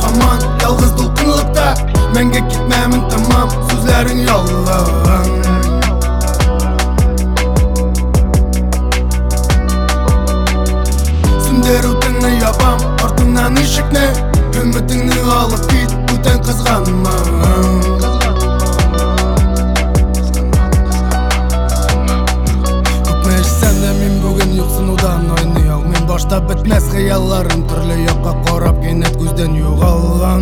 hamon yalgız dolqinliqda. Menga gitmemin tamam, sözlerin yollan. Sünderudini yapam, ortungdan eshikni. Ümitingni olib git, o'tan qizg'anma. Başta bitmez hayallarım, türlü yoqqa qarab kaynet ko'zdan yo'g'olgan.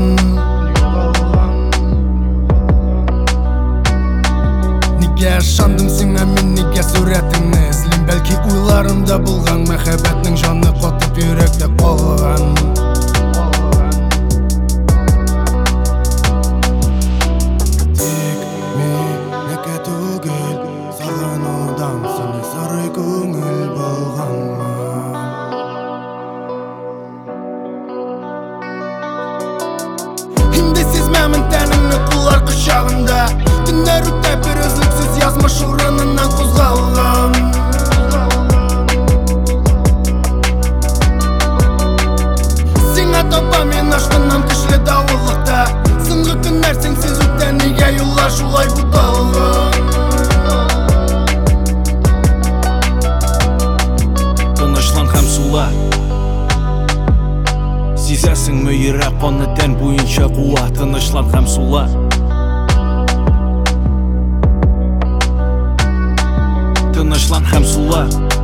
Nega yaşandım senga men, nega suratingni izlim? Balki o'ylarimda bo'lgan muhabbatning jonni qotib yurakda qolgan. Nega tugul sog'inuvdan seni so'ray ko'ngil bo'lganmi? Sizmemin tenini kullar kuşağında. Dünler öte bir özlüksüz yazmış uğranından kozgalgan. Sine dopamin aşkından kışlı davullıkta. Sınғы günler sensiz öte nege yollar şulay budalgan. Tanışlan hem sular Sezesіңmi йөрәк қаны тән буенча қуат, тынычлан һәм сула. Тынычлан һәм сула.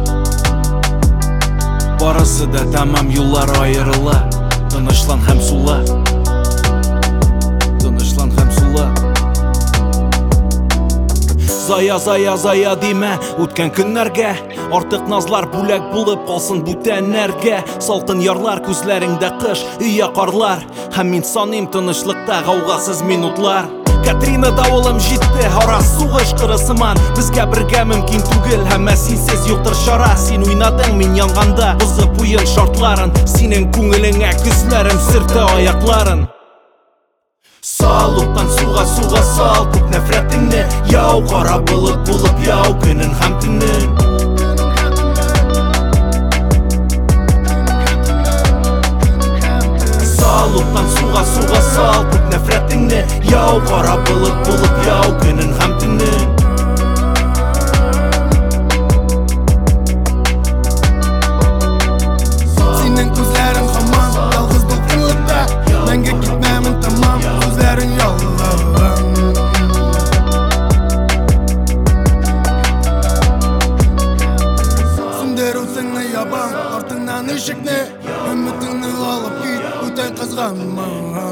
Барысы да тамам юллар айырыла. Тынычлан һәм сула. Тынычлан һәм сула. Зая деме үткән көннәргә. Артык назлар бүләк булып калсын бүтәннәргә. Салкын ярлар күзләреңдә кыш, өйә карлар. Һәм мин саныйм тынычлыкта гаугасыз минутлар. Катрина давылым җитте, ара сугыш кырысыман. Безгә бергә мөмкин түгел, һәммә синсез юктыр чара. Син уйнадың мин янганда, бозып уен шартларын. Синең күңелеңә күзләрем сөртә аякларын. Сал уттан суга сал күп нәфрәтеңне. Яу кара болыт булып яу көнен һәм төнен. Utan suga sal күп нәфрәтеңне. Яу кара болыт булып яу көнен һәм төнен. Синең күзләрең һаман ялгыз долқынлыкта. Мәңге китмәмен тамам, күзләрең ялган. Сүндерүсеңне ябам, артыңнан ишекне. Үмітіңні алып кит, өтен қызғанма.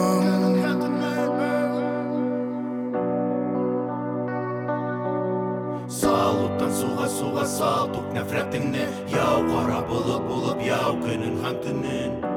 Сал уттан суга сал күп нәфрәтеңне. Яу кара болыт булып яу көнен һәм төнен.